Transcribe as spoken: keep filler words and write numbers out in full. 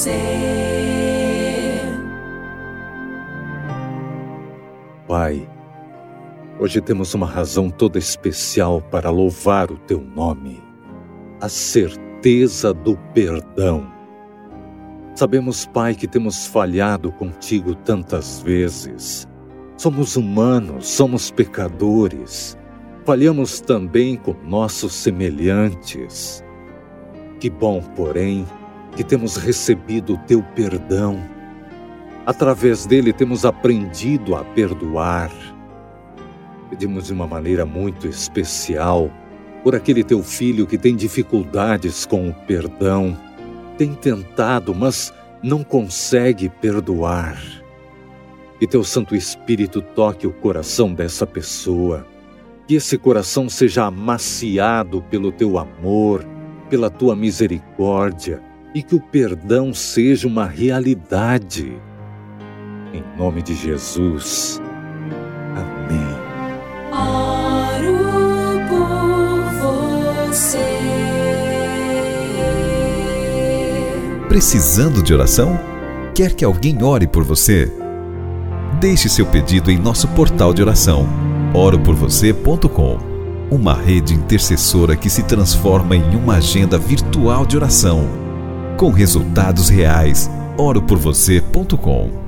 Pai, hoje temos uma razão toda especial para louvar o Teu nome, a certeza do perdão. Sabemos, Pai, que temos falhado contigo tantas vezes. Somos humanos, somos pecadores. Falhamos também com nossos semelhantes. Que bom, porém, que temos recebido o Teu perdão. Através dele temos aprendido a perdoar. Pedimos de uma maneira muito especial por aquele Teu filho que tem dificuldades com o perdão, tem tentado, mas não consegue perdoar. Que Teu Santo Espírito toque o coração dessa pessoa, que esse coração seja amaciado pelo Teu amor, pela Tua misericórdia, e que o perdão seja uma realidade. Em nome de Jesus. Amém. Oro por você. Precisando de oração? Quer que alguém ore por você? Deixe seu pedido em nosso portal de oração, oro por você ponto com. Uma rede intercessora que se transforma em uma agenda virtual de oração, com resultados reais. oro por você ponto com.